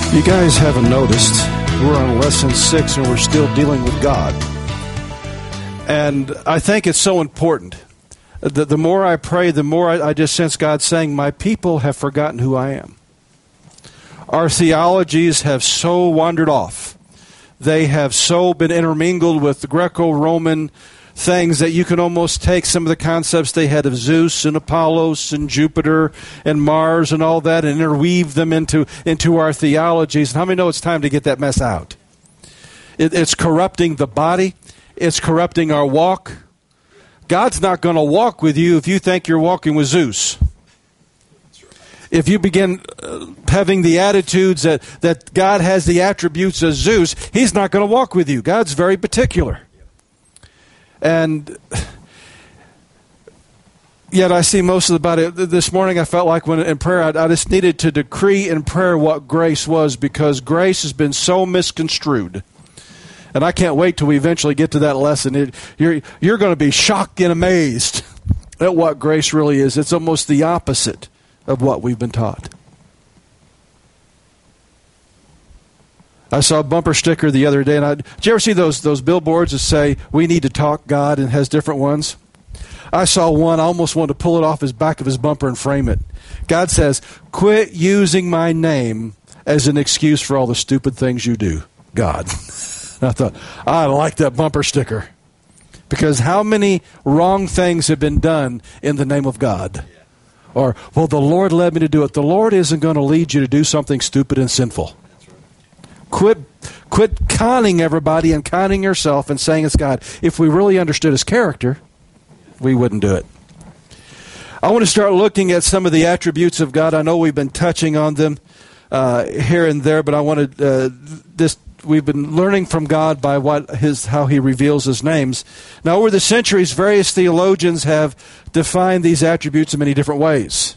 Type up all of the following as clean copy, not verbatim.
You guys haven't noticed, we're on lesson 6 and we're still dealing with God. And I think it's so important. The more I pray, the more I just sense God saying, my people have forgotten who I am. Our theologies have so wandered off. They have so been intermingled with the Greco-Roman things that you can almost take some of the concepts they had of Zeus and Apollos and Jupiter and Mars and all that and interweave them into our theologies. And how many know it's time to get that mess out? It's corrupting the body. It's corrupting our walk. God's not going to walk with you if you think you're walking with Zeus. If you begin having the attitudes that God has the attributes of Zeus, He's not going to walk with you. God's very particular. And yet I see most of the body. This morning I felt like when in prayer I just needed to decree in prayer what grace was, because grace has been so misconstrued. And I can't wait till we eventually get to that lesson. You're going to be shocked and amazed at what grace really is. It's almost the opposite of what we've been taught. I saw a bumper sticker the other day, and did you ever see those billboards that say, "We need to talk God," and has different ones? I saw one, I almost wanted to pull it off his back of his bumper and frame it. God says, "Quit using my name as an excuse for all the stupid things you do, God." And I thought, I like that bumper sticker. Because how many wrong things have been done in the name of God? Or, well, the Lord led me to do it. The Lord isn't going to lead you to do something stupid and sinful. Quit conning everybody and conning yourself and saying it's God. If we really understood His character, we wouldn't do it. I want to start looking at some of the attributes of God. I know we've been touching on them here and there, but I wanted we've been learning from God by how He reveals His names. Now, over the centuries, various theologians have defined these attributes in many different ways.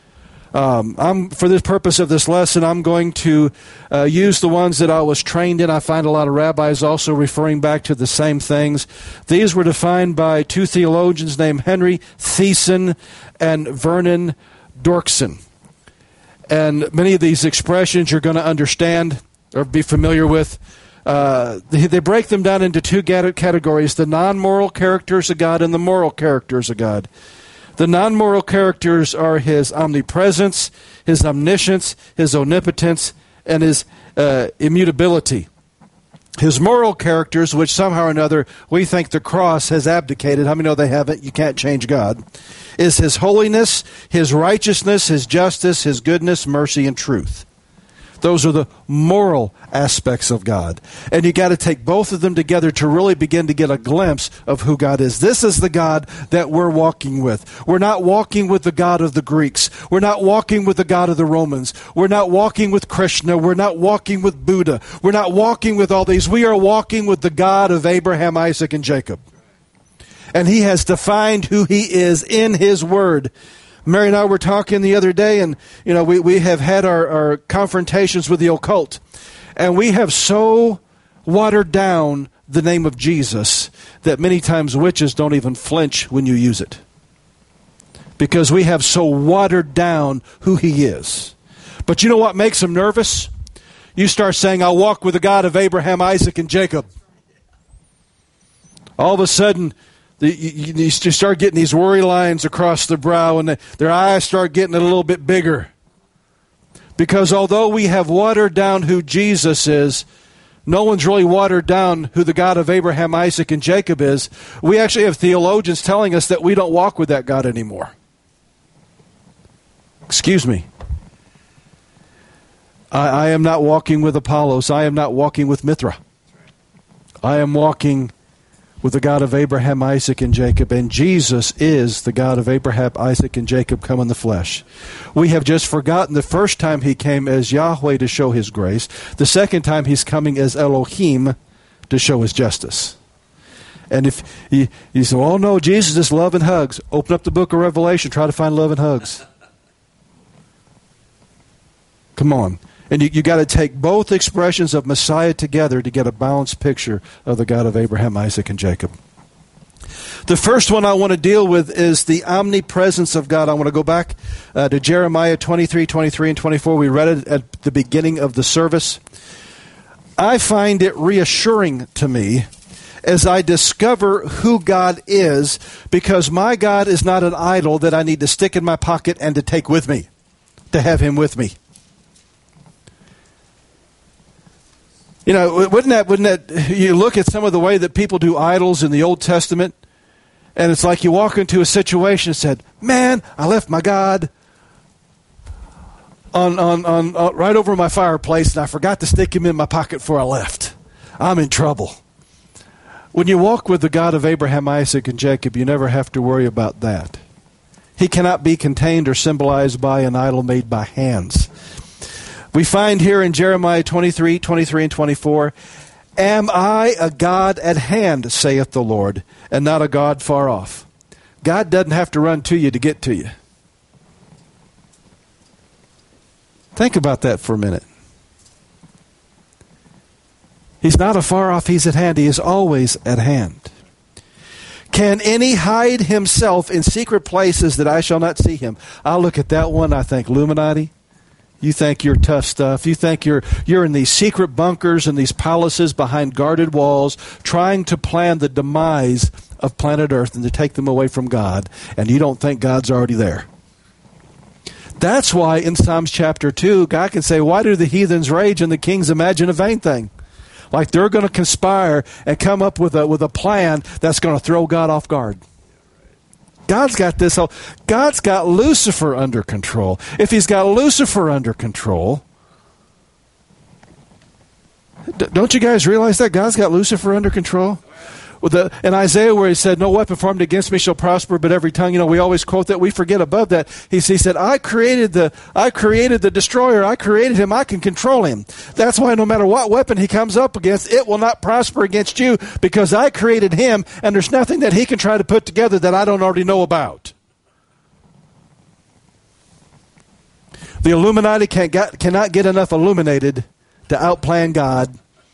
For the purpose of this lesson, I'm going to use the ones that I was trained in. I find a lot of rabbis also referring back to the same things. These were defined by two theologians named Henry Thiessen and Vernon Dorkson. And many of these expressions you're going to understand or be familiar with. They break them down into two categories: the non-moral characters of God and the moral characters of God. The non-moral characters are His omnipresence, His omniscience, His omnipotence, and His immutability. His moral characters, which somehow or another we think the cross has abdicated. How many know they haven't? You can't change God. Is His holiness, His righteousness, His justice, His goodness, mercy, and truth. Those are the moral aspects of God. And you got to take both of them together to really begin to get a glimpse of who God is. This is the God that we're walking with. We're not walking with the God of the Greeks. We're not walking with the God of the Romans. We're not walking with Krishna. We're not walking with Buddha. We're not walking with all these. We are walking with the God of Abraham, Isaac, and Jacob. And He has defined who He is in His Word. Mary and I were talking the other day, and we have had our confrontations with the occult, and we have so watered down the name of Jesus that many times witches don't even flinch when you use it, because we have so watered down who He is. But you know what makes them nervous? You start saying, "I'll walk with the God of Abraham, Isaac, and Jacob." All of a sudden, you start getting these worry lines across the brow, and their eyes start getting a little bit bigger. Because although we have watered down who Jesus is, no one's really watered down who the God of Abraham, Isaac, and Jacob is. We actually have theologians telling us that we don't walk with that God anymore. Excuse me. I am not walking with Apollos. I am not walking with Mithra. I am walking with the God of Abraham, Isaac, and Jacob. And Jesus is the God of Abraham, Isaac, and Jacob come in the flesh. We have just forgotten the first time He came as Yahweh to show His grace. The second time He's coming as Elohim to show His justice. And if you say, "Oh no, Jesus is love and hugs," open up the book of Revelation, try to find love and hugs. Come on. And you got to take both expressions of Messiah together to get a balanced picture of the God of Abraham, Isaac, and Jacob. The first one I want to deal with is the omnipresence of God. I want to go back to Jeremiah 23, 23, and 24. We read it at the beginning of the service. I find it reassuring to me as I discover who God is, because my God is not an idol that I need to stick in my pocket and to take with me, to have him with me. You know, wouldn't that, you look at some of the way that people do idols in the Old Testament, and it's like you walk into a situation and said, man, I left my God on right over my fireplace, and I forgot to stick him in my pocket before I left. I'm in trouble. When you walk with the God of Abraham, Isaac, and Jacob, you never have to worry about that. He cannot be contained or symbolized by an idol made by hands. We find here in Jeremiah 23, 23, and 24, am I a God at hand, saith the Lord, and not a God far off? God doesn't have to run to you to get to you. Think about that for a minute. He's not afar off, he's at hand. He is always at hand. Can any hide himself in secret places that I shall not see him? I look at that one, I think, Illuminati. You think you're tough stuff. You think you're in these secret bunkers and these palaces behind guarded walls, trying to plan the demise of planet Earth and to take them away from God, and you don't think God's already there. That's why in Psalms chapter 2, God can say, why do the heathens rage and the kings imagine a vain thing? Like they're going to conspire and come up with a plan that's going to throw God off guard. God's got this. God's got Lucifer under control. If he's got Lucifer under control, don't you guys realize that God's got Lucifer under control? In Isaiah where he said, no weapon formed against me shall prosper, but every tongue, we always quote that. We forget above that. He said, I created the destroyer. I created him. I can control him. That's why no matter what weapon he comes up against, it will not prosper against you, because I created him, and there's nothing that he can try to put together that I don't already know about. The Illuminati cannot get enough illuminated to outplan God.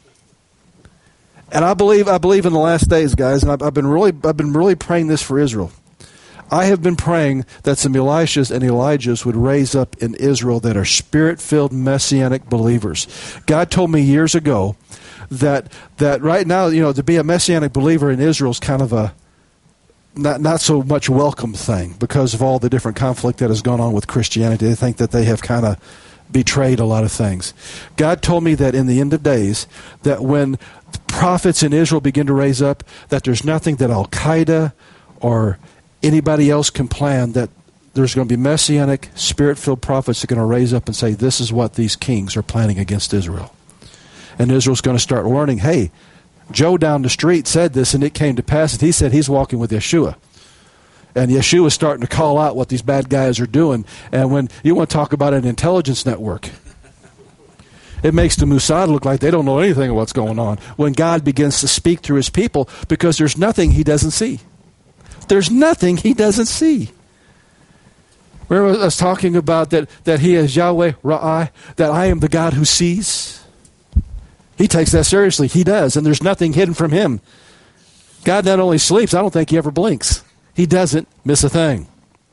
And I believe in the last days, guys, and I've been really praying this for Israel. I have been praying that some Elishas and Elijahs would raise up in Israel that are spirit-filled messianic believers. God told me years ago that right now, to be a messianic believer in Israel is kind of a not so much welcome thing because of all the different conflict that has gone on with Christianity. They think that they have kind of betrayed a lot of things. God told me that in the end of days, that when prophets in Israel begin to raise up, that there's nothing that Al-Qaeda or anybody else can plan, that there's going to be messianic, spirit-filled prophets that are going to raise up and say, this is what these kings are planning against Israel. And Israel's going to start learning, hey, Joe down the street said this and it came to pass. And he said he's walking with Yeshua. And Yeshua's starting to call out what these bad guys are doing. And when you want to talk about an intelligence network, it makes the Mossad look like they don't know anything of what's going on when God begins to speak through his people, because there's nothing he doesn't see. There's nothing he doesn't see. Remember us talking about that he is Yahweh Ra'ai, that I am the God who sees? He takes that seriously. He does, and there's nothing hidden from him. God not only sleeps, I don't think he ever blinks. He doesn't miss a thing.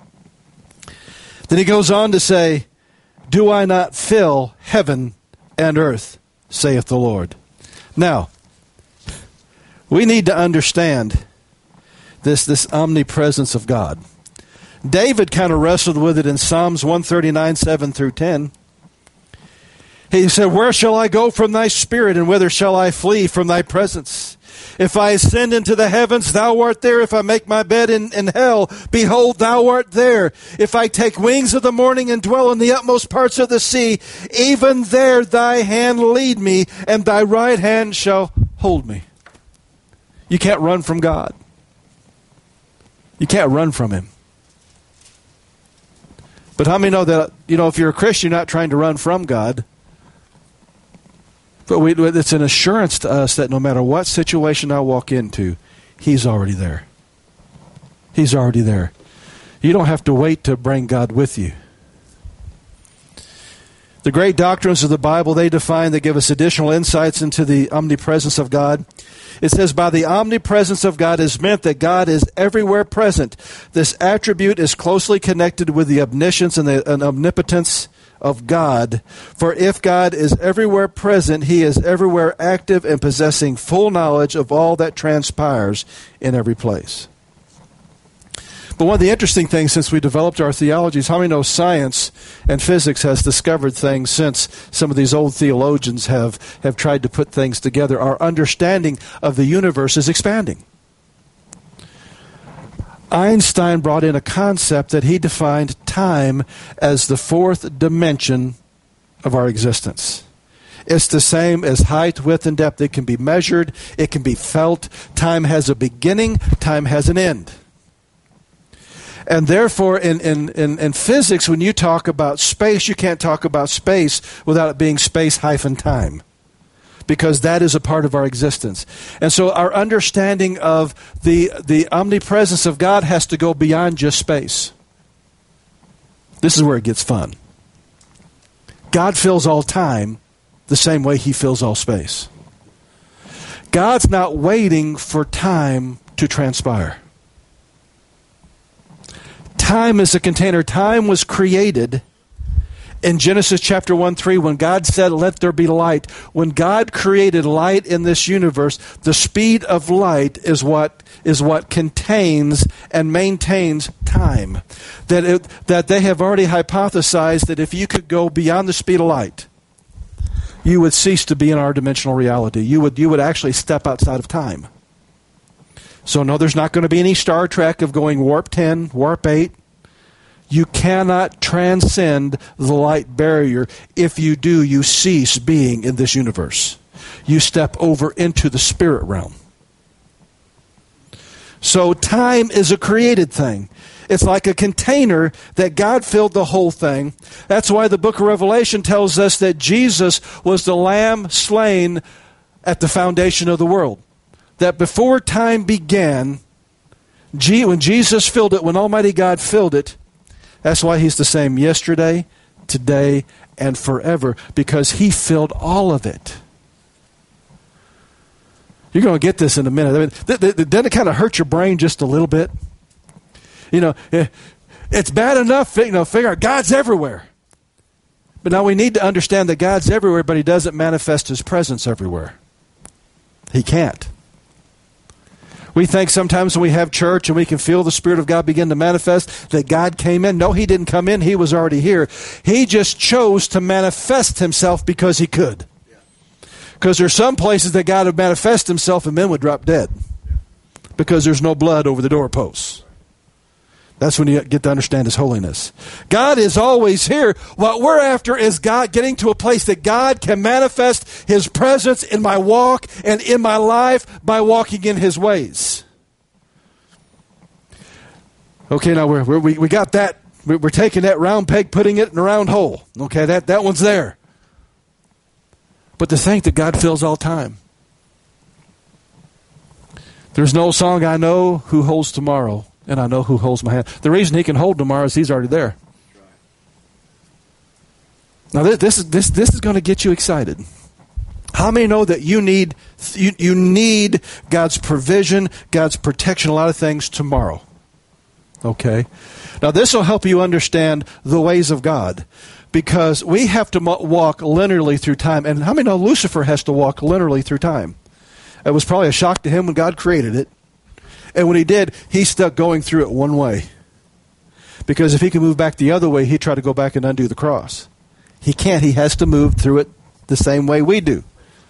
Then he goes on to say, do I not fill heaven and earth, saith the Lord. Now, we need to understand this omnipresence of God. David kind of wrestled with it in Psalms 139, 7 through 10. He said, where shall I go from thy spirit, and whither shall I flee from thy presence? If I ascend into the heavens, thou art there. If I make my bed in hell, behold, thou art there. If I take wings of the morning and dwell in the utmost parts of the sea, even there thy hand lead me, and thy right hand shall hold me. You can't run from God. You can't run from him. But how many know that, if you're a Christian, you're not trying to run from God? But it's an assurance to us that no matter what situation I walk into, he's already there. He's already there. You don't have to wait to bring God with you. The great doctrines of the Bible, they give us additional insights into the omnipresence of God. It says, by the omnipresence of God is meant that God is everywhere present. This attribute is closely connected with the omniscience and the omnipotence of God. For if God is everywhere present, he is everywhere active and possessing full knowledge of all that transpires in every place. But one of the interesting things since we developed our theology is how many know science and physics has discovered things since some of these old theologians have tried to put things together. Our understanding of the universe is expanding. Einstein brought in a concept that he defined time as the fourth dimension of our existence. It's the same as height, width, and depth. It can be measured. It can be felt. Time has a beginning. Time has an end. And therefore, in physics, when you talk about space, you can't talk about space without it being space-time, because that is a part of our existence. And so our understanding of the omnipresence of God has to go beyond just space. This is where it gets fun. God fills all time the same way he fills all space. God's not waiting for time to transpire. Time is a container. Time was created in Genesis chapter 1:3 when God said, let there be light. When God created light in this universe, the speed of light is what contains and maintains time. That they have already hypothesized that if you could go beyond the speed of light, you would cease to be in our dimensional reality. You would actually step outside of time. So no, there's not going to be any Star Trek of going warp 10, warp 8. You cannot transcend the light barrier. If you do, you cease being in this universe. You step over into the spirit realm. So time is a created thing. It's like a container that God filled the whole thing. That's why the book of Revelation tells us that Jesus was the lamb slain at the foundation of the world. That before time began, when Jesus filled it, when Almighty God filled it, that's why he's the same yesterday, today, and forever, because he filled all of it. You're going to get this in a minute. I mean, doesn't it kind of hurt your brain just a little bit? You know, it's bad enough, figure out God's everywhere. But now we need to understand that God's everywhere, but he doesn't manifest his presence everywhere. He can't. We think sometimes when we have church and we can feel the Spirit of God begin to manifest that God came in. No, he didn't come in. He was already here. He just chose to manifest himself because he could. Because there's some places that God would manifest himself and men would drop dead. Because there's no blood over the doorposts. That's when you get to understand his holiness. God is always here. What we're after is God getting to a place that God can manifest his presence in my walk and in my life by walking in his ways. Okay, now we got that. We're taking that round peg, putting it in a round hole. Okay, that one's there. But to think that God fills all time. There's no song I know who holds tomorrow. And I know who holds my hand. The reason he can hold tomorrow is he's already there. Now this is going to get you excited. How many know that you need God's provision, God's protection, a lot of things tomorrow? Okay. Now this will help you understand the ways of God. Because we have to walk linearly through time. And how many know Lucifer has to walk linearly through time? It was probably a shock to him when God created it. And when he did, he stuck going through it one way. Because if he could move back the other way, he'd try to go back and undo the cross. He can't. He has to move through it the same way we do.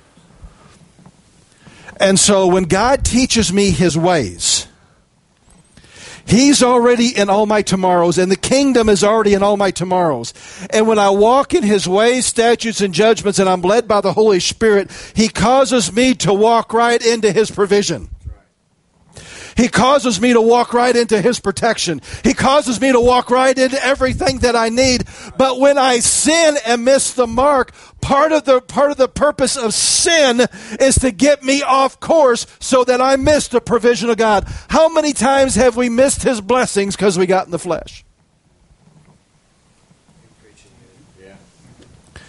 And so when God teaches me his ways, he's already in all my tomorrows, and the kingdom is already in all my tomorrows. And when I walk in his ways, statutes, and judgments, and I'm led by the Holy Spirit, he causes me to walk right into his provision. He causes me to walk right into his protection. He causes me to walk right into everything that I need. But when I sin and miss the mark, part of the purpose of sin is to get me off course so that I miss the provision of God. How many times have we missed his blessings because we got in the flesh?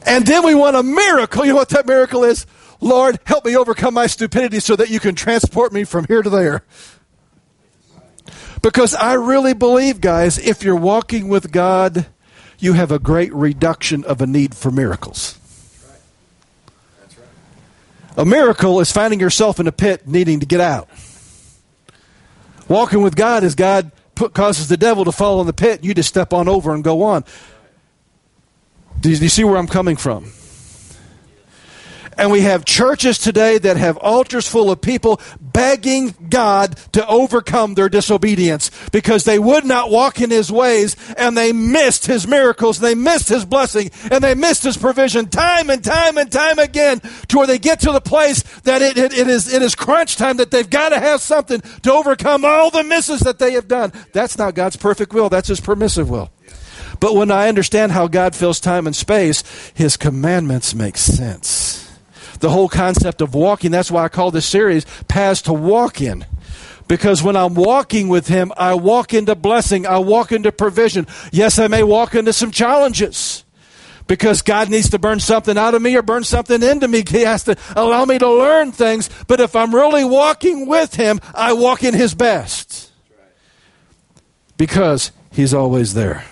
And then we want a miracle. You know what that miracle is? Lord, help me overcome my stupidity so that you can transport me from here to there. Because I really believe, guys, if you're walking with God, you have a great reduction of a need for miracles. That's right. A miracle is finding yourself in a pit needing to get out. Walking with God is God causes the devil to fall in the pit. You just step on over and go on. Do you see where I'm coming from? And we have churches today that have altars full of people begging God to overcome their disobedience because they would not walk in His ways, and they missed His miracles, and they missed His blessing, and they missed His provision time and time and time again, to where they get to the place that it is crunch time, that they've got to have something to overcome all the misses that they have done. That's not God's perfect will. That's His permissive will. But when I understand how God fills time and space, His commandments make sense. The whole concept of walking, that's why I call this series Paths to Walk In. Because when I'm walking with Him, I walk into blessing, I walk into provision. Yes, I may walk into some challenges. Because God needs to burn something out of me or burn something into me. He has to allow me to learn things. But if I'm really walking with Him, I walk in His best. Because He's always there.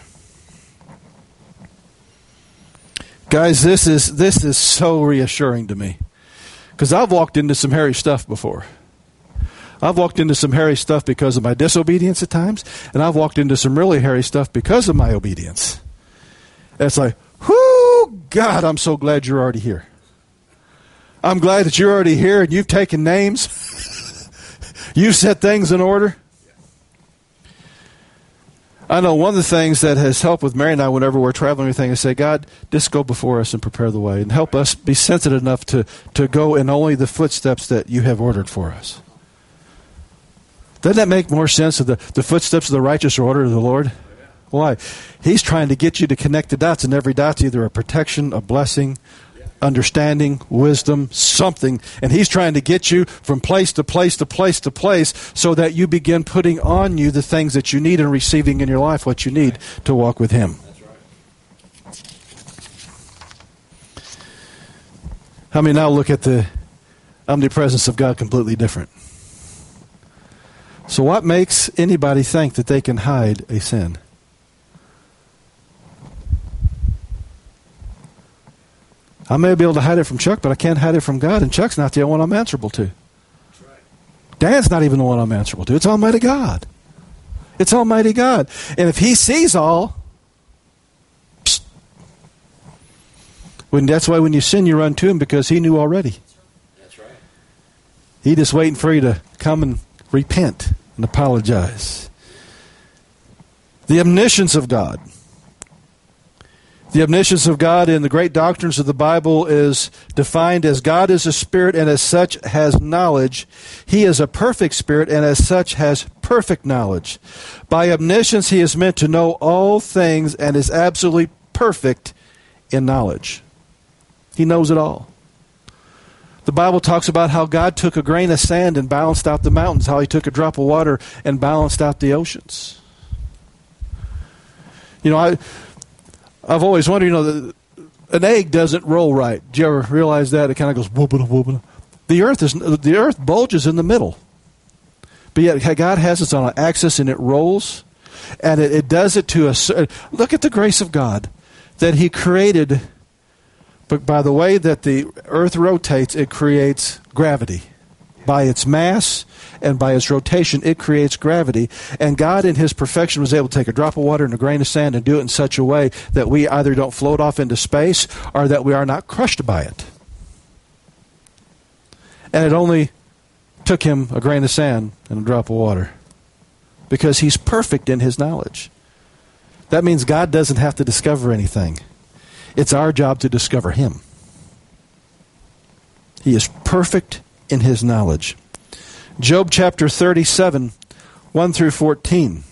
Guys, this is so reassuring to me. Because I've walked into some hairy stuff before. I've walked into some hairy stuff because of my disobedience at times, and I've walked into some really hairy stuff because of my obedience. And it's like, whoo, God, I'm so glad you're already here. I'm glad that you're already here and you've taken names. You've set things in order. I know one of the things that has helped with Mary and I whenever we're traveling or anything is say, God, just go before us and prepare the way and help us be sensitive enough to go in only the footsteps that you have ordered for us. Doesn't that make more sense? The footsteps of the righteous are ordered of the Lord? Why? He's trying to get you to connect the dots, and every dot's either a protection, a blessing, understanding, wisdom, something. And He's trying to get you from place to place to place to place so that you begin putting on you the things that you need and receiving in your life what you need to walk with Him. That's right. I mean, now look at the omnipresence of God completely different. So what makes anybody think that they can hide a sin? I may be able to hide it from Chuck, but I can't hide it from God, and Chuck's not the only one I'm answerable to. That's right. Dad's not even the one I'm answerable to. It's Almighty God. It's Almighty God. And if He sees all, that's why when you sin, you run to Him, because He knew already. That's right. He's just waiting for you to come and repent and apologize. The omniscience of God. The omniscience of God in the great doctrines of the Bible is defined as God is a spirit and as such has knowledge. He is a perfect spirit and as such has perfect knowledge. By omniscience He is meant to know all things and is absolutely perfect in knowledge. He knows it all. The Bible talks about how God took a grain of sand and balanced out the mountains, how He took a drop of water and balanced out the oceans. You know, I've always wondered, an egg doesn't roll right. Do you ever realize that? It kind of goes whooping, whooping. The earth bulges in the middle. But yet God has it on an axis and it rolls. And it does it to a... Look at the grace of God that He created. But by the way that the earth rotates, it creates gravity. By its mass and by its rotation, it creates gravity. And God in His perfection was able to take a drop of water and a grain of sand and do it in such a way that we either don't float off into space or that we are not crushed by it. And it only took Him a grain of sand and a drop of water because He's perfect in His knowledge. That means God doesn't have to discover anything. It's our job to discover Him. He is perfect in His knowledge. Job chapter 37, 1 through 14.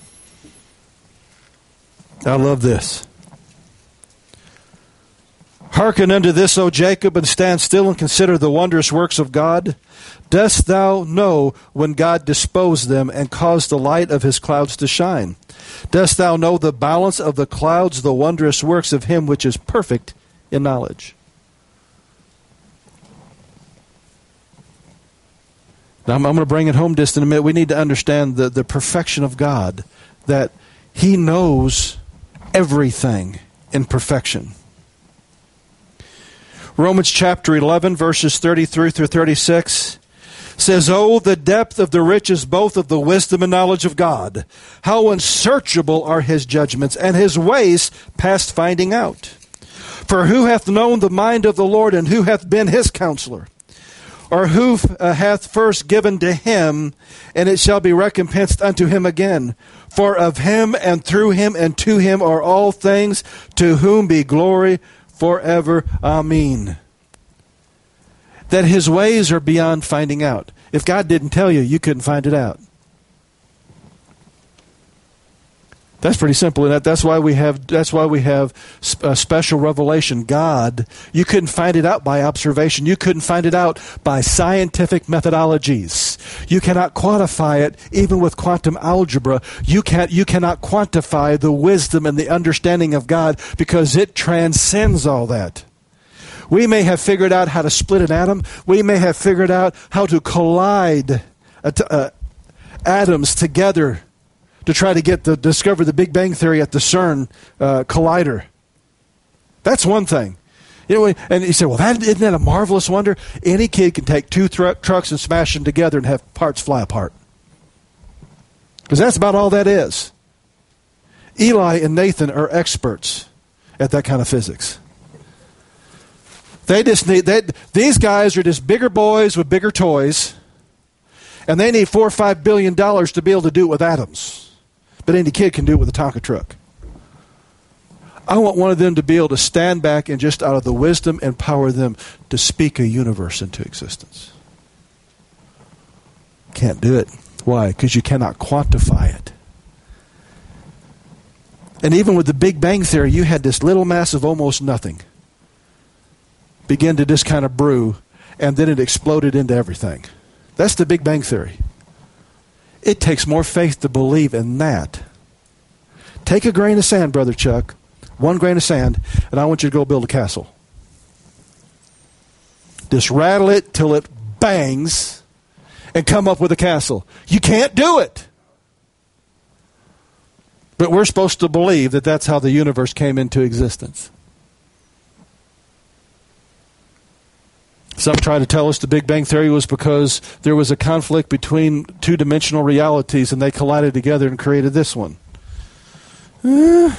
I love this. Hearken unto this, O Jacob, and stand still and consider the wondrous works of God. Dost thou know when God disposed them and caused the light of his clouds to shine? Dost thou know the balance of the clouds, the wondrous works of him which is perfect in knowledge? Now, I'm going to bring it home just in a minute. We need to understand the perfection of God, that he knows everything in perfection. Romans chapter 11, verses 33 through 36 says, "Oh, the depth of the riches both of the wisdom and knowledge of God! How unsearchable are his judgments, and his ways past finding out! For who hath known the mind of the Lord, and who hath been his counselor? Or who hath first given to him, and it shall be recompensed unto him again? For of him, and through him, and to him are all things, to whom be glory forever. Amen." That his ways are beyond finding out. If God didn't tell you, you couldn't find it out. That's pretty simple. That's why we have a special revelation. God, you couldn't find it out by observation. You couldn't find it out by scientific methodologies. You cannot quantify it even with quantum algebra. You cannot quantify the wisdom and the understanding of God because it transcends all that. We may have figured out how to split an atom. We may have figured out how to collide atoms together to try to discover the Big Bang Theory at the CERN collider. That's one thing. You know, and you say, well, isn't that a marvelous wonder? Any kid can take two trucks and smash them together and have parts fly apart. Because that's about all that is. Eli and Nathan are experts at that kind of physics. These guys are just bigger boys with bigger toys, and they need $4 or $5 billion to be able to do it with atoms. But any kid can do it with a Tonka truck. I want one of them to be able to stand back and just out of the wisdom empower them to speak a universe into existence. Can't do it. Why? Because you cannot quantify it. And even with the Big Bang Theory, you had this little mass of almost nothing begin to just kind of brew, and then it exploded into everything. That's the Big Bang Theory. It takes more faith to believe in that. Take a grain of sand, Brother Chuck, one grain of sand, and I want you to go build a castle. Just rattle it till it bangs and come up with a castle. You can't do it. But we're supposed to believe that that's how the universe came into existence. Some try to tell us the Big Bang Theory was because there was a conflict between two-dimensional realities and they collided together and created this one. And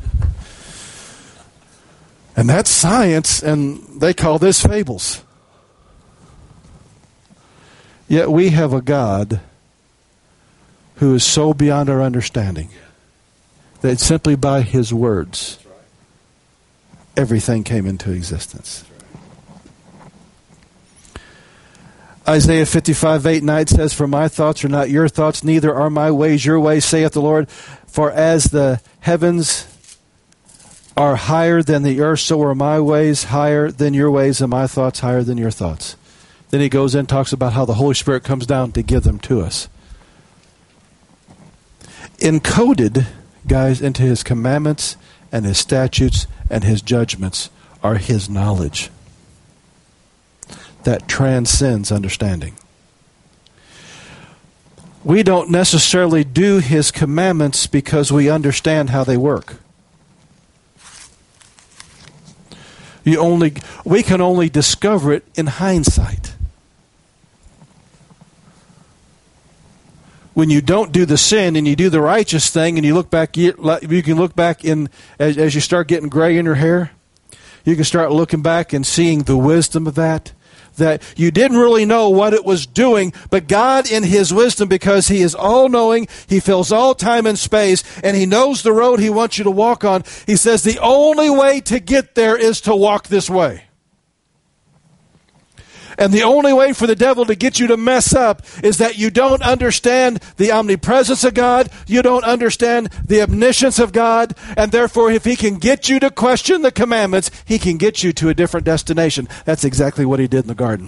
that's science, and they call this fables. Yet we have a God who is so beyond our understanding that simply by his words, everything came into existence. Isaiah 55:8-9 says, "For my thoughts are not your thoughts, neither are my ways your ways, saith the Lord. For as the heavens are higher than the earth, so are my ways higher than your ways, and my thoughts higher than your thoughts." Then he goes in and talks about how the Holy Spirit comes down to give them to us. Encoded, guys, into his commandments and his statutes and his judgments are his knowledge that transcends understanding. We don't necessarily do his commandments because we understand how they work. We can only discover it in hindsight. When you don't do the sin and you do the righteous thing and you look back, you can look back as you start getting gray in your hair, you can start looking back and seeing the wisdom of that you didn't really know what it was doing, but God in his wisdom, because he is all-knowing, he fills all time and space, and he knows the road he wants you to walk on. He says the only way to get there is to walk this way. And the only way for the devil to get you to mess up is that you don't understand the omnipresence of God, you don't understand the omniscience of God, and therefore if he can get you to question the commandments, he can get you to a different destination. That's exactly what he did in the garden.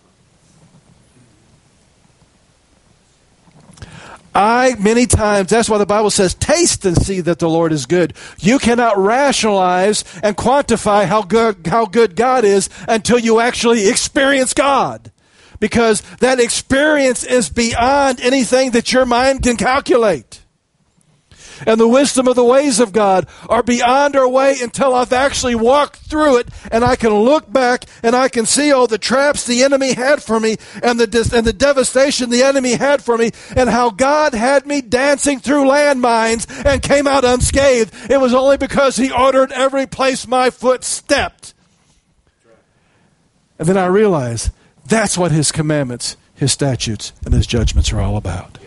Many times, that's why the Bible says, taste and see that the Lord is good. You cannot rationalize and quantify how good God is until you actually experience God. Because that experience is beyond anything that your mind can calculate. And the wisdom of the ways of God are beyond our way until I've actually walked through it and I can look back and I can see all the traps the enemy had for me and the devastation the enemy had for me and how God had me dancing through landmines and came out unscathed. It was only because he ordered every place my foot stepped. And then I realized that's what his commandments, his statutes, and his judgments are all about.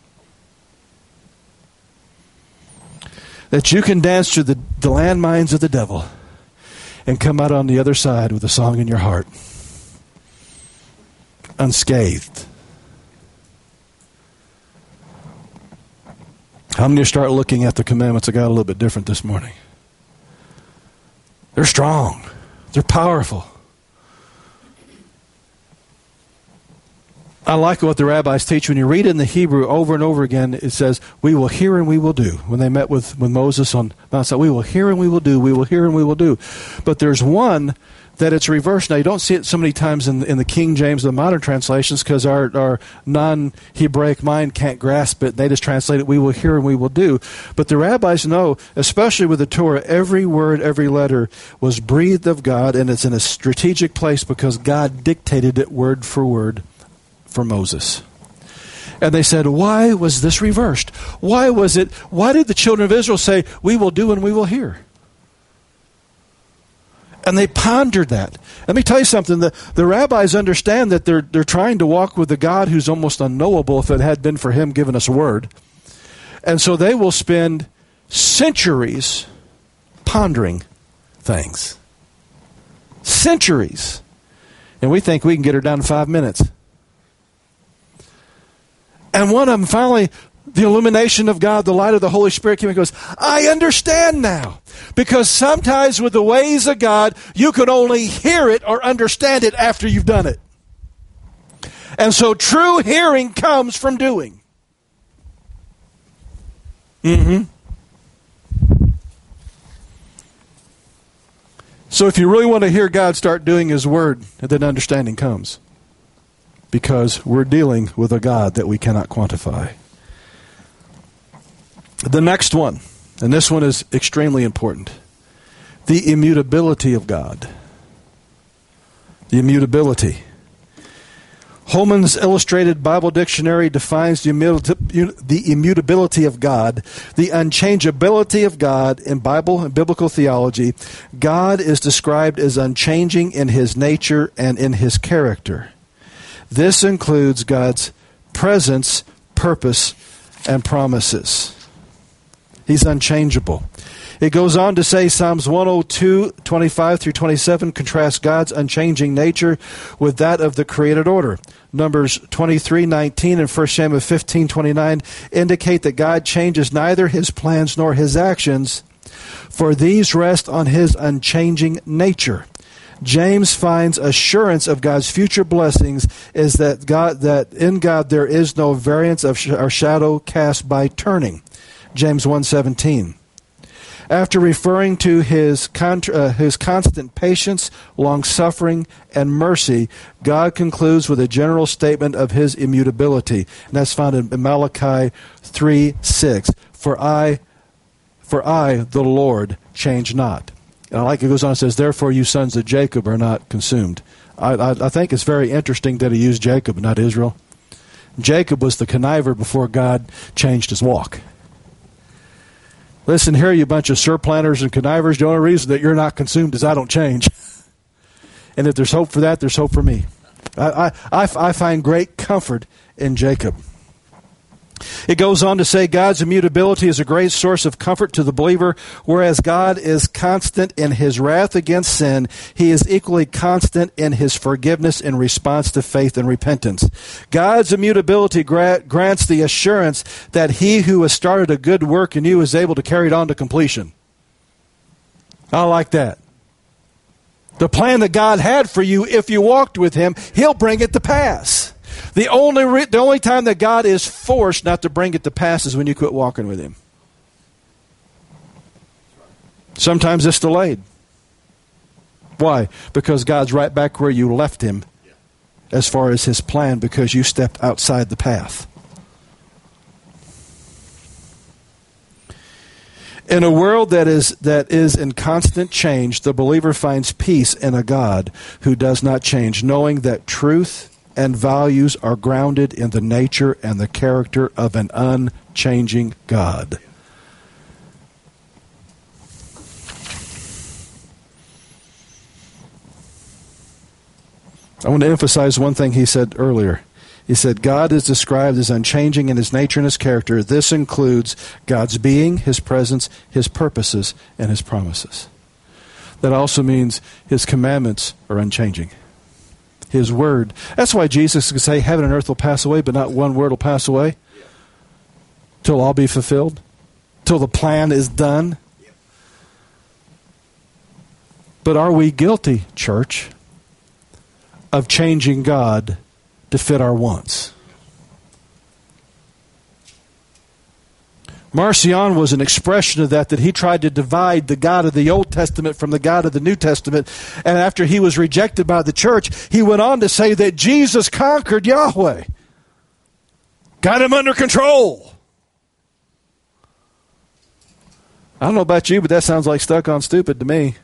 That you can dance through the landmines of the devil and come out on the other side with a song in your heart. Unscathed. How many start looking at the commandments of God a little bit different this morning? They're strong. They're powerful. I like what the rabbis teach. When you read it in the Hebrew over and over again, it says, we will hear and we will do. When they met with Moses on Mount Sinai, we will hear and we will do. We will hear and we will do. But there's one that it's reversed. Now, you don't see it so many times in the King James, the modern translations, because our non-Hebraic mind can't grasp it. They just translate it, we will hear and we will do. But the rabbis know, especially with the Torah, every word, every letter was breathed of God, and it's in a strategic place because God dictated it word for word for Moses. And they said, why was this reversed? Why did the children of Israel say, we will do and we will hear? And they pondered that. Let me tell you something. The rabbis understand that they're trying to walk with a God who's almost unknowable if it had been for him giving us a word. And so they will spend centuries pondering things. Centuries. And we think we can get her down in 5 minutes. And one of them finally, the illumination of God, the light of the Holy Spirit came and goes, I understand now. Because sometimes with the ways of God, you can only hear it or understand it after you've done it. And so true hearing comes from doing. So if you really want to hear God, start doing his word, and then understanding comes. Because we're dealing with a God that we cannot quantify. The next one, and this one is extremely important. The immutability of God. The immutability. Holman's Illustrated Bible Dictionary defines the immutability of God, the unchangeability of God in Bible and biblical theology. God is described as unchanging in his nature and in his character. This includes God's presence, purpose, and promises. He's unchangeable. It goes on to say Psalms 102, 25 through 27 contrasts God's unchanging nature with that of the created order. Numbers 23, 19 and 1 Samuel 15, 29 indicate that God changes neither his plans nor his actions, for these rest on his unchanging nature. James finds assurance of God's future blessings is that in God there is no variance of or shadow cast by turning. James 1:17. After referring to his constant patience, long-suffering, and mercy, God concludes with a general statement of his immutability. And that's found in Malachi 3:6. For I, the Lord, change not. And I like it goes on and says, therefore you sons of Jacob are not consumed. I think it's very interesting that he used Jacob, not Israel. Jacob was the conniver before God changed his walk. Listen here, you bunch of surplanters and connivers. The only reason that you're not consumed is I don't change. And if there's hope for that, there's hope for me. I find great comfort in Jacob. It goes on to say God's immutability is a great source of comfort to the believer. Whereas God is constant in his wrath against sin, he is equally constant in his forgiveness in response to faith and repentance. God's immutability grants the assurance that he who has started a good work in you is able to carry it on to completion. I like that. The plan that God had for you, if you walked with him, he'll bring it to pass. The only time that God is forced not to bring it to pass is when you quit walking with him. Sometimes it's delayed. Why? Because God's right back where you left him as far as his plan, because you stepped outside the path. In a world that is in constant change, the believer finds peace in a God who does not change, knowing that truth and values are grounded in the nature and the character of an unchanging God. I want to emphasize one thing he said earlier. He said, God is described as unchanging in his nature and his character. This includes God's being, his presence, his purposes, and his promises. That also means his commandments are unchanging. His word. That's why Jesus could say, heaven and earth will pass away, but not one word will pass away. Till all be fulfilled. Till the plan is done. But are we guilty, church, of changing God to fit our wants? Marcion was an expression of that he tried to divide the God of the Old Testament from the God of the New Testament. And after he was rejected by the church, he went on to say that Jesus conquered Yahweh. Got him under control. I don't know about you, but that sounds like stuck on stupid to me.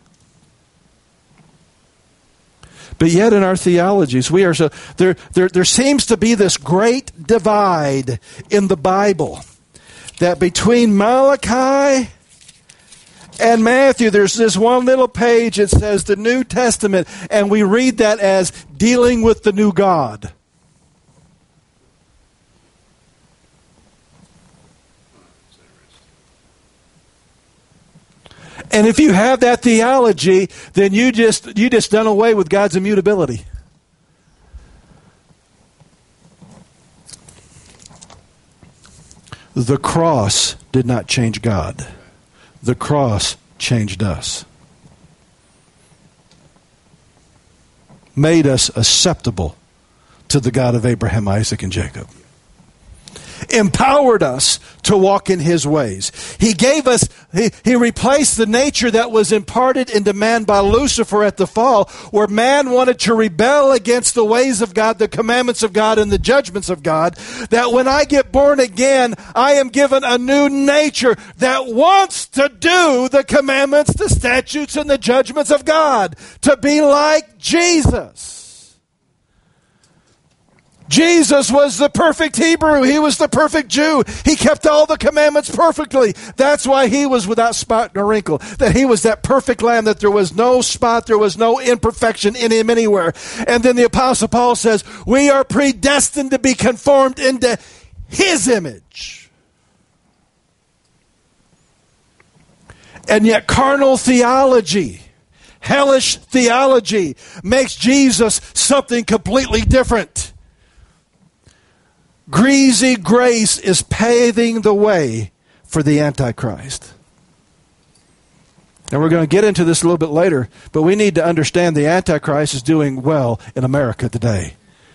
But yet in our theologies, we are so there seems to be this great divide in the Bible, that between Malachi and Matthew, there's this one little page that says the New Testament, and we read that as dealing with the new God. And if you have that theology, then you just done away with God's immutability. The cross did not change God. The cross changed us. Made us acceptable to the God of Abraham, Isaac, and Jacob. Empowered us to walk in his ways. He gave us, he replaced the nature that was imparted into man by Lucifer at the fall, where man wanted to rebel against the ways of God, the commandments of God, and the judgments of God. That when I get born again, I am given a new nature that wants to do the commandments, the statutes, and the judgments of God. To be like Jesus. Jesus was the perfect Hebrew. He was the perfect Jew. He kept all the commandments perfectly. That's why he was without spot nor wrinkle. That he was that perfect lamb, that there was no spot, there was no imperfection in him anywhere. And then the Apostle Paul says, we are predestined to be conformed into his image. And yet carnal theology, hellish theology, makes Jesus something completely different. Greasy grace is paving the way for the Antichrist. And we're going to get into this a little bit later, but we need to understand the Antichrist is doing well in America today.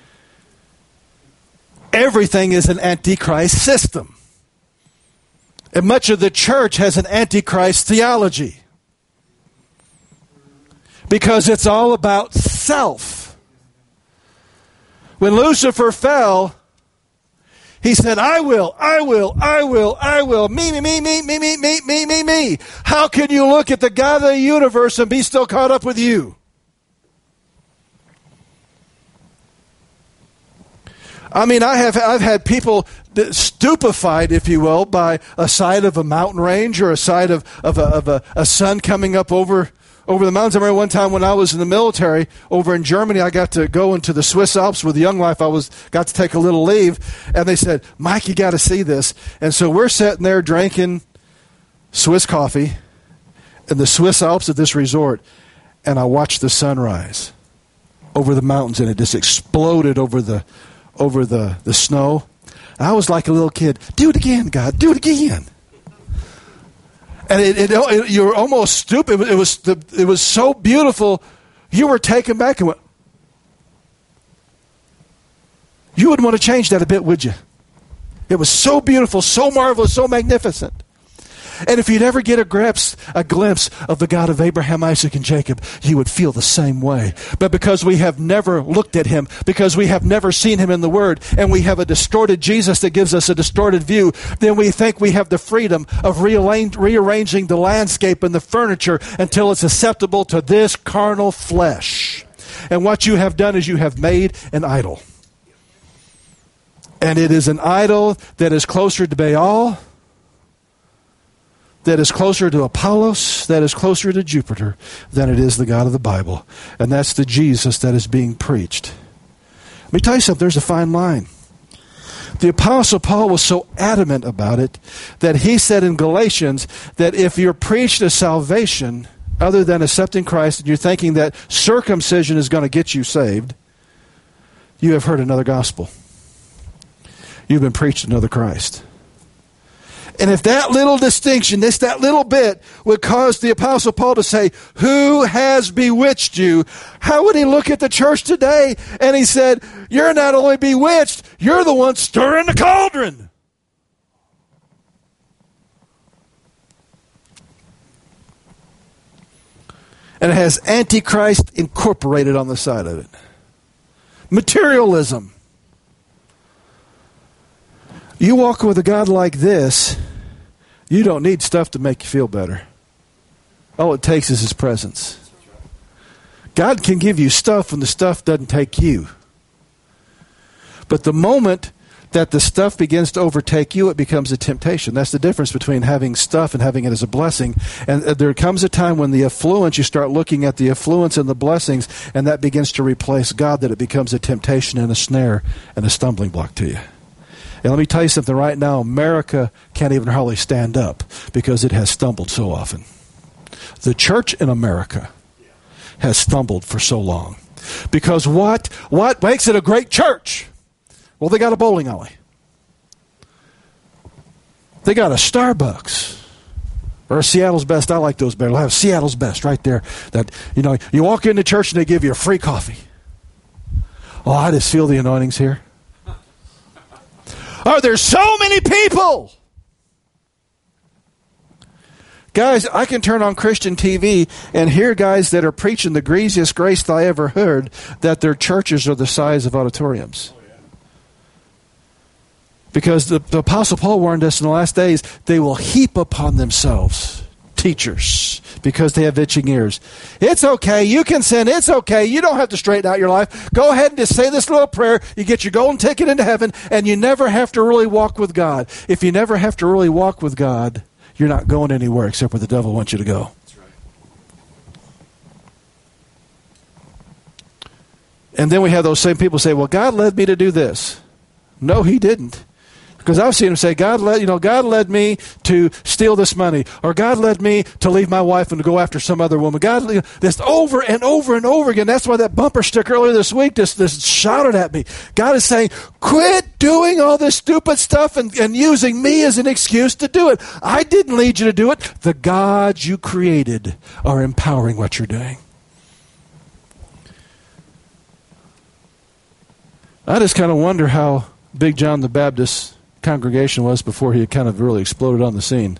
Everything is an Antichrist system. And much of the church has an Antichrist theology. Because it's all about self. When Lucifer fell, he said, I will, me. How can you look at the God of the universe and be still caught up with you? I mean, I've had people stupefied, if you will, by a side of a mountain range or a side of a sun coming up over over the mountains. I remember one time when I was in the military over in Germany, I got to go into the Swiss Alps with Young Life. Got to take a little leave, and they said, Mike, you got to see this. And so we're sitting there drinking Swiss coffee in the Swiss Alps at this resort, and I watched the sunrise over the mountains, and it just exploded over the snow. I was like a little kid. Do it again, God. Do it again. And you were almost stupid. It was so beautiful. You were taken back and went. You wouldn't want to change that a bit, would you? It was so beautiful, so marvelous, so magnificent. And if you'd ever get a glimpse of the God of Abraham, Isaac, and Jacob, you would feel the same way. But because we have never looked at him, because we have never seen him in the Word, and we have a distorted Jesus that gives us a distorted view, then we think we have the freedom of rearranging the landscape and the furniture until it's acceptable to this carnal flesh. And what you have done is you have made an idol. And it is an idol that is closer to Baal, that is closer to Apollos, that is closer to Jupiter than it is the God of the Bible. And that's the Jesus that is being preached. Let me tell you something, there's a fine line. The Apostle Paul was so adamant about it that he said in Galatians that if you're preached a salvation other than accepting Christ and you're thinking that circumcision is going to get you saved, you have heard another gospel. You've been preached another Christ. And if that little distinction, that little bit would cause the Apostle Paul to say, who has bewitched you? How would he look at the church today? And he said, you're not only bewitched, you're the one stirring the cauldron. And it has Antichrist incorporated on the side of it. Materialism. You walk with a God like this, you don't need stuff to make you feel better. All it takes is his presence. God can give you stuff when the stuff doesn't take you. But the moment that the stuff begins to overtake you, it becomes a temptation. That's the difference between having stuff and having it as a blessing. And there comes a time when the affluence, you start looking at the affluence and the blessings, and that begins to replace God, that it becomes a temptation and a snare and a stumbling block to you. And let me tell you something right now, America can't even hardly stand up because it has stumbled so often. The church in America has stumbled for so long. Because what makes it a great church? Well, they got a bowling alley. They got a Starbucks. Or a Seattle's Best. I like those better. They'll have Seattle's Best right there. That, you walk into church and they give you a free coffee. Oh, I just feel the anointings here. Oh, there's so many people. Guys, I can turn on Christian TV and hear guys that are preaching the greasiest grace that I ever heard, that their churches are the size of auditoriums. Because the Apostle Paul warned us in the last days, they will heap upon themselves teachers because they have itching ears. It's okay. You can sin. It's okay. You don't have to straighten out your life. Go ahead and just say this little prayer. You get your golden ticket into heaven, and you never have to really walk with God. If you never have to really walk with God, you're not going anywhere except where the devil wants you to go. That's right. And then we have those same people say, well, God led me to do this. No, he didn't. Because I've seen him say, God led me to steal this money, or God led me to leave my wife and to go after some other woman. God, this over and over and over again. That's why that bumper sticker earlier this week just shouted at me. God is saying, quit doing all this stupid stuff and using me as an excuse to do it. I didn't lead you to do it. The gods you created are empowering what you're doing. I just kind of wonder how big John the Baptist congregation was before he had kind of really exploded on the scene.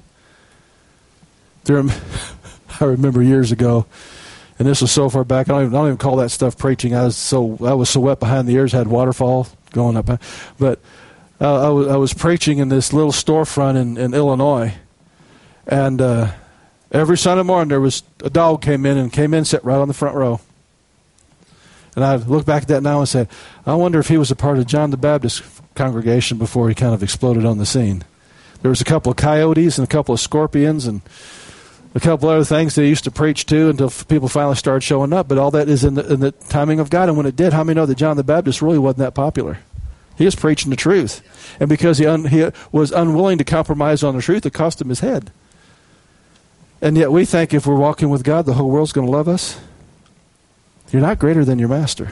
I remember years ago, and this was so far back, I don't even call that stuff preaching. I was so wet behind the ears, had waterfall going up. But I was preaching in this little storefront in Illinois, and every Sunday morning there was a dog came in, sat right on the front row. And I look back at that now and say, I wonder if he was a part of John the Baptist congregation before he kind of exploded on the scene. There was a couple of coyotes and a couple of scorpions and A couple other things they used to preach to until people finally started showing up. But all that is in the timing of God. And when it did, how many know that John the Baptist really wasn't that popular? He was preaching the truth. And because he was unwilling to compromise on the truth, it cost him his head. And yet we think if we're walking with God, the whole world's going to love us. You're not greater than your master.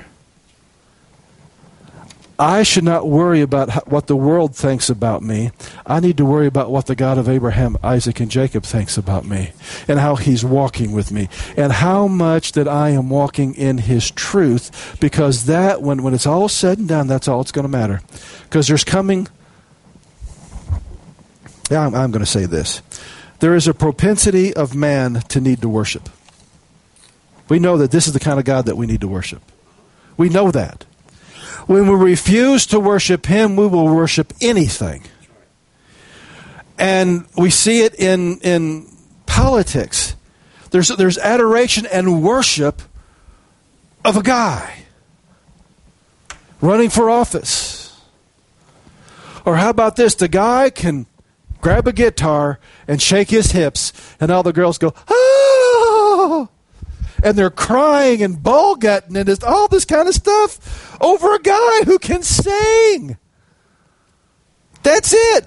I should not worry about what the world thinks about me. I need to worry about what the God of Abraham, Isaac, and Jacob thinks about me, and how he's walking with me, and how much that I am walking in his truth, because that, when it's all said and done, that's all it's going to matter. Because there's coming... I'm going to say this. There is a propensity of man to need to worship. We know that this is the kind of God that we need to worship. We know that. When we refuse to worship him, we will worship anything. And we see it in politics. There's adoration and worship of a guy running for office. Or how about this? The guy can grab a guitar and shake his hips, and all the girls go, "Oh!" And they're crying and ball-gutting and all this kind of stuff over a guy who can sing. That's it.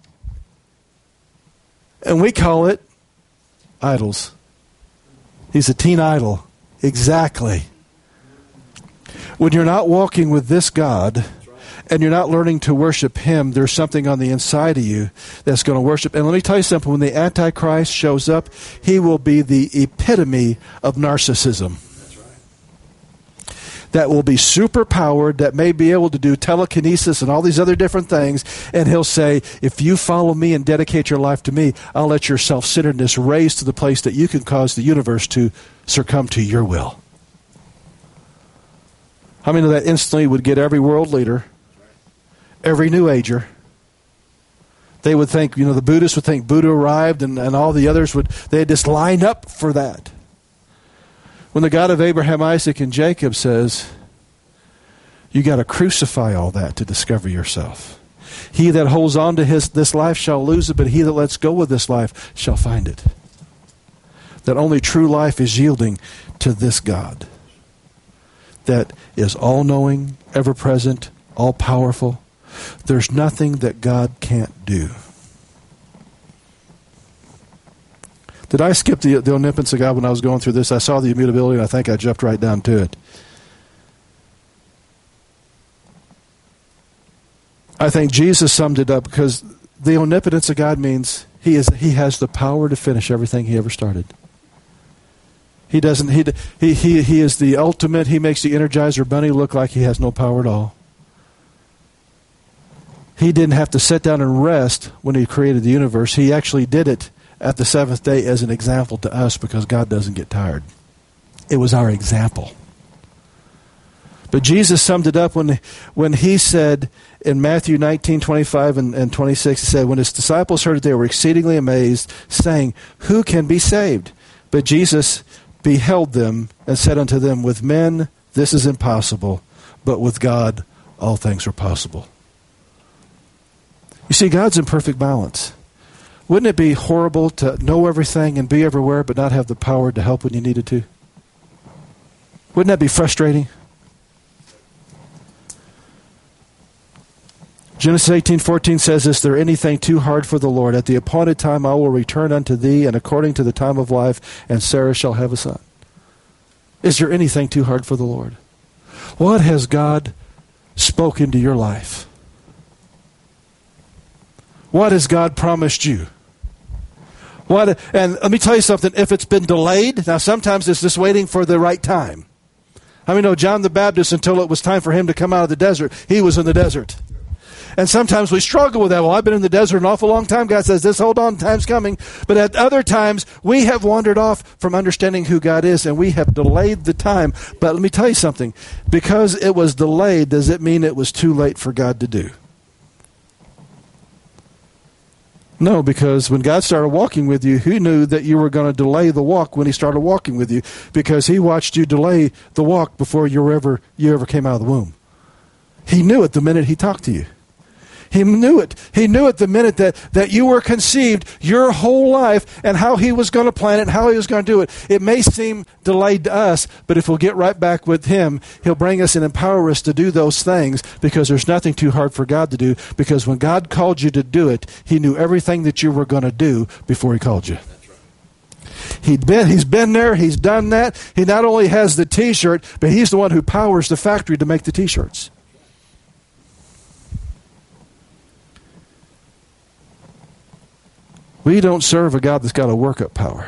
And we call it idols. He's a teen idol. Exactly. When you're not walking with this God and you're not learning to worship him, there's something on the inside of you that's going to worship. And let me tell you something. When the Antichrist shows up, he will be the epitome of narcissism. That's right. That will be super-powered, that may be able to do telekinesis and all these other different things. And he'll say, if you follow me and dedicate your life to me, I'll let your self-centeredness raise to the place that you can cause the universe to succumb to your will. How many of that instantly would get every world leader, every New Ager? They would think, the Buddhists would think Buddha arrived, and all the others they'd just line up for that. When the God of Abraham, Isaac, and Jacob says, you got to crucify all that to discover yourself. He that holds on to this life shall lose it, but he that lets go of this life shall find it. That only true life is yielding to this God that is all-knowing, ever-present, all-powerful. There's nothing that God can't do. Did I skip the omnipotence of God when I was going through this? I saw the immutability, and I think I jumped right down to it. I think Jesus summed it up, because the omnipotence of God means he has the power to finish everything he ever started. He doesn't. He is the ultimate. He makes the Energizer Bunny look like he has no power at all. He didn't have to sit down and rest when he created the universe. He actually did it at the seventh day as an example to us, because God doesn't get tired. It was our example. But Jesus summed it up when he said in Matthew 19:25 and 26, he said, when his disciples heard it, they were exceedingly amazed, saying, who can be saved? But Jesus beheld them and said unto them, with men this is impossible, but with God all things are possible. You see, God's in perfect balance. Wouldn't it be horrible to know everything and be everywhere but not have the power to help when you needed to? Wouldn't that be frustrating? Genesis 18:14 says, is there anything too hard for the Lord? At the appointed time I will return unto thee, and according to the time of life, and Sarah shall have a son. Is there anything too hard for the Lord? What has God spoken to your life? What has God promised you? And let me tell you something, if it's been delayed, now sometimes it's just waiting for the right time. How many know John the Baptist, until it was time for him to come out of the desert, he was in the desert. And sometimes we struggle with that. Well, I've been in the desert an awful long time. God says, hold on, time's coming. But at other times, we have wandered off from understanding who God is, and we have delayed the time. But let me tell you something. Because it was delayed, does it mean it was too late for God to do? No, because when God started walking with you, he knew that you were going to delay the walk when he started walking with you, because he watched you delay the walk before you ever came out of the womb. He knew it the minute he talked to you. He knew it. He knew it the minute that you were conceived, your whole life, and how he was going to plan it and how he was going to do it. It may seem delayed to us, but if we'll get right back with him, he'll bring us and empower us to do those things, because there's nothing too hard for God to do, because when God called you to do it, he knew everything that you were going to do before he called you. He's been there. He's done that. He not only has the T-shirt, but he's the one who powers the factory to make the T-shirts. We don't serve a God that's got a work-up power.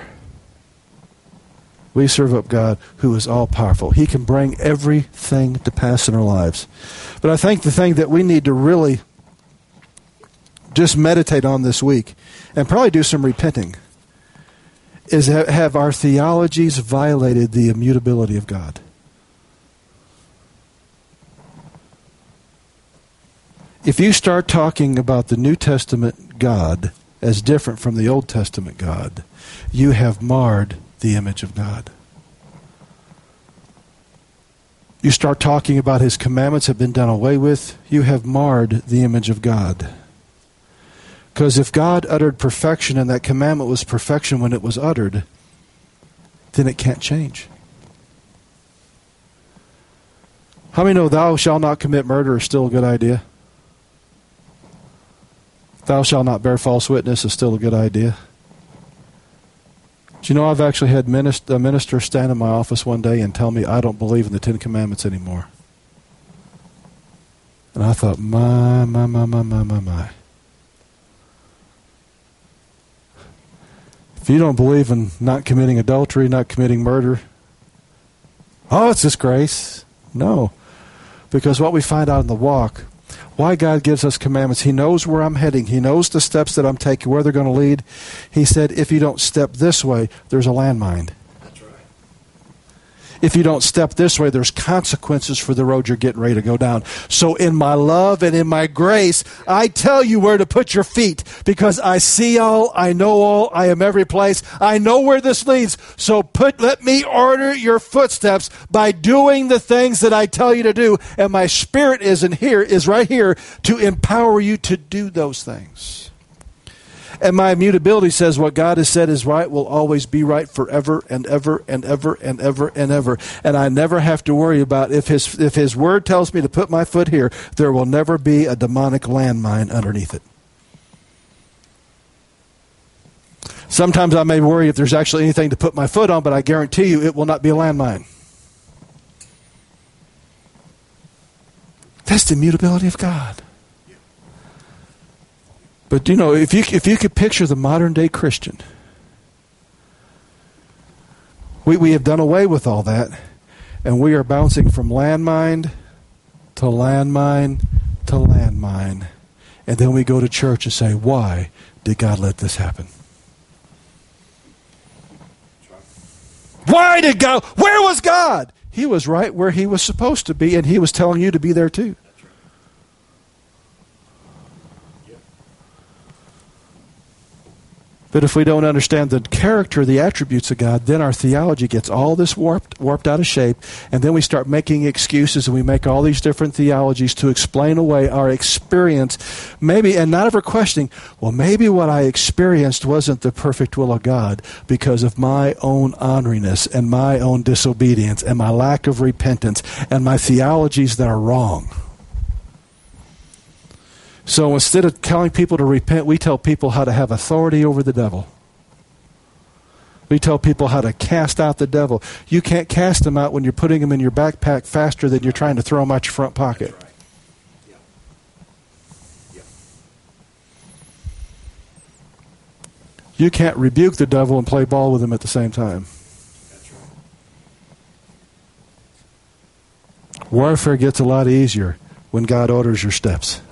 We serve a God who is all-powerful. He can bring everything to pass in our lives. But I think the thing that we need to really just meditate on this week, and probably do some repenting, is have our theologies violated the immutability of God? If you start talking about the New Testament God as different from the Old Testament God, you have marred the image of God. You start talking about his commandments have been done away with, you have marred the image of God. Because if God uttered perfection and that commandment was perfection when it was uttered, then it can't change. How many know thou shalt not commit murder is still a good idea? Thou shalt not bear false witness is still a good idea. Do you know I've actually had a minister stand in my office one day and tell me I don't believe in the Ten Commandments anymore. And I thought, my. If you don't believe in not committing adultery, not committing murder, it's just grace. No. Because what we find out in the walk, why God gives us commandments, he knows where I'm heading. He knows the steps that I'm taking, where they're going to lead. He said, if you don't step this way, there's a landmine. That's right. If you don't step this way, there's consequences for the road you're getting ready to go down. So in my love and in my grace, I tell you where to put your feet, because I see all, I know all, I am every place. I know where this leads. So let me order your footsteps by doing the things that I tell you to do. And my Spirit is right here to empower you to do those things. And my immutability says what God has said is right will always be right forever and ever and ever and ever and ever. And I never have to worry about if his word tells me to put my foot here, there will never be a demonic landmine underneath it. Sometimes I may worry if there's actually anything to put my foot on, but I guarantee you it will not be a landmine. That's the immutability of God. But you know, if you could picture the modern day Christian, we have done away with all that, and we are bouncing from landmine to landmine to landmine, and then we go to church and say, why did God let this happen? Why did God? Where was God? He was right where he was supposed to be, and he was telling you to be there too. But if we don't understand the character, the attributes of God, then our theology gets all this warped out of shape, and then we start making excuses, and we make all these different theologies to explain away our experience, maybe, and not ever questioning, well, maybe what I experienced wasn't the perfect will of God because of my own orneriness and my own disobedience and my lack of repentance and my theologies that are wrong. So instead of telling people to repent, we tell people how to have authority over the devil. We tell people how to cast out the devil. You can't cast him out when you're putting him in your backpack faster than you're trying to throw him out your front pocket. That's right. Yeah. You can't rebuke the devil and play ball with him at the same time. That's right. Warfare gets a lot easier when God orders your steps.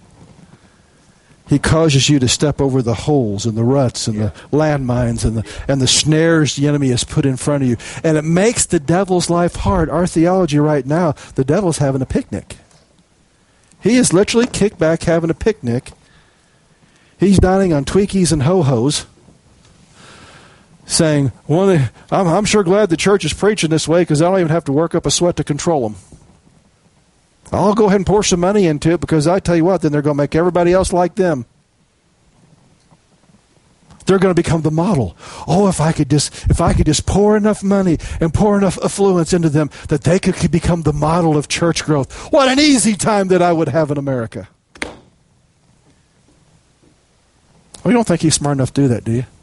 He causes you to step over the holes and the ruts and the landmines and the snares the enemy has put in front of you. And it makes the devil's life hard. Our theology right now, the devil's having a picnic. He is literally kicked back having a picnic. He's dining on Twinkies and Ho-Hos, saying, well, I'm sure glad the church is preaching this way because I don't even have to work up a sweat to control them. I'll go ahead and pour some money into it, because I tell you what, then they're going to make everybody else like them. They're going to become the model. Oh, if I could just pour enough money and pour enough affluence into them that they could become the model of church growth. What an easy time that I would have in America. Well, you don't think he's smart enough to do that, do you?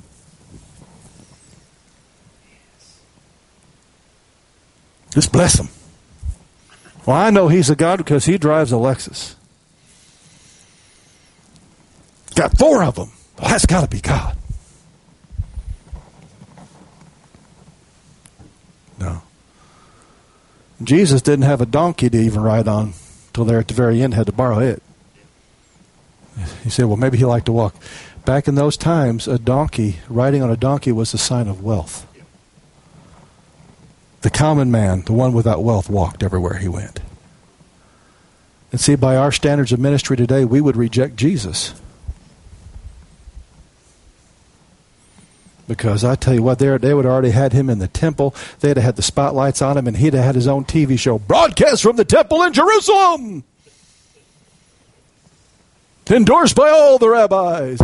Just bless him. Well, I know he's a God because he drives a Lexus. Got 4 of them. Well, that's got to be God. No. Jesus didn't have a donkey to even ride on until there at the very end had to borrow it. He said, well, maybe he liked to walk. Back in those times, riding on a donkey was a sign of wealth. The common man, the one without wealth, walked everywhere he went. And see, by our standards of ministry today, we would reject Jesus. Because I tell you what, they would already had him in the temple. They'd have had the spotlights on him, and he'd have had his own TV show, broadcast from the temple in Jerusalem, endorsed by all the rabbis.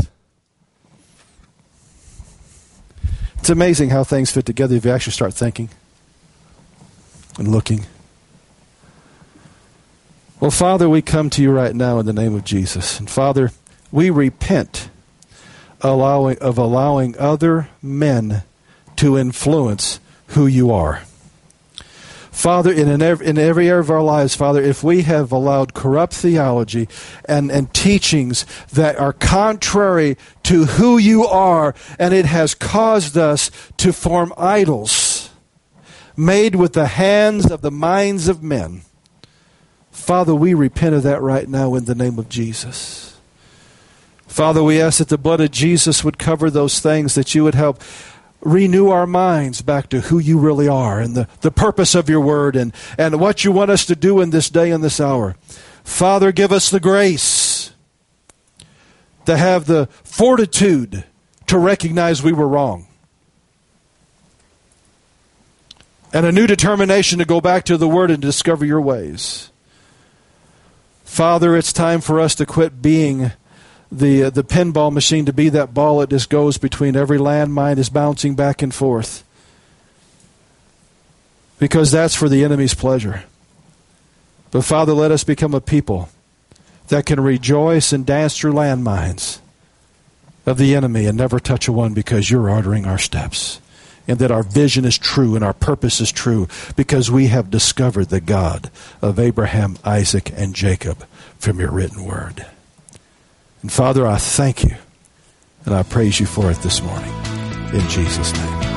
It's amazing how things fit together if you actually start thinking and looking. Well, Father, we come to you right now in the name of Jesus. And Father, we repent of allowing other men to influence who you are. Father, in every area of our lives, Father, if we have allowed corrupt theology and teachings that are contrary to who you are, and it has caused us to form idols made with the hands of the minds of men, Father, we repent of that right now in the name of Jesus. Father, we ask that the blood of Jesus would cover those things, that you would help renew our minds back to who you really are and the purpose of your word and what you want us to do in this day and this hour. Father, give us the grace to have the fortitude to recognize we were wrong, and a new determination to go back to the word and discover your ways. Father, it's time for us to quit being the pinball machine, to be that ball that just goes between every landmine is bouncing back and forth. Because that's for the enemy's pleasure. But Father, let us become a people that can rejoice and dance through landmines of the enemy and never touch a one, because you're ordering our steps. And that our vision is true and our purpose is true, because we have discovered the God of Abraham, Isaac, and Jacob from your written word. And Father, I thank you and I praise you for it this morning. In Jesus' name.